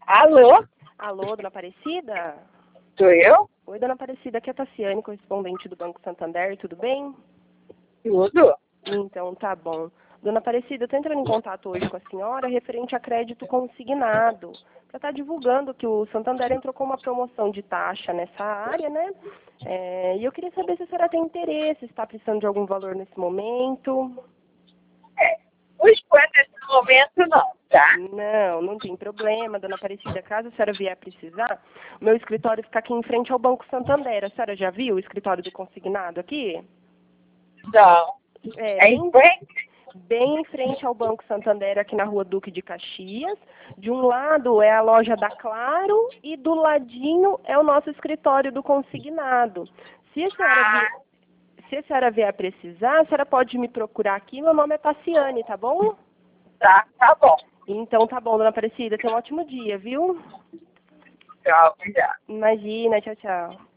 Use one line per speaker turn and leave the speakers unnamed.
Alô?
Alô, dona Aparecida?
Sou eu?
Oi, dona Aparecida, aqui é a Tassiane, correspondente do Banco Santander, tudo bem?
Tudo?
Então, tá bom. Dona Aparecida, eu tô entrando em contato hoje com a senhora referente a crédito consignado, para estar divulgando que o Santander entrou com uma promoção de taxa nessa área, né? E eu queria saber se a senhora tem interesse, se está precisando de algum valor nesse momento.
Por enquanto, nesse momento, não, tá?
Não, não tem problema, dona Aparecida. Caso a senhora vier precisar, o meu escritório fica aqui em frente ao Banco Santander. A senhora já viu o escritório do consignado aqui?
Não.
É,
É em frente?
bem em frente ao Banco Santander, aqui na Rua Duque de Caxias. De um lado é a loja da Claro e do ladinho é o nosso escritório do consignado. Se a senhora vier precisar, a senhora pode me procurar aqui. Meu nome é Tassiane, tá bom?
Tá bom.
Então tá bom, dona Aparecida. Tenha um ótimo dia, viu?
Tchau, obrigado.
Imagina, tchau, tchau.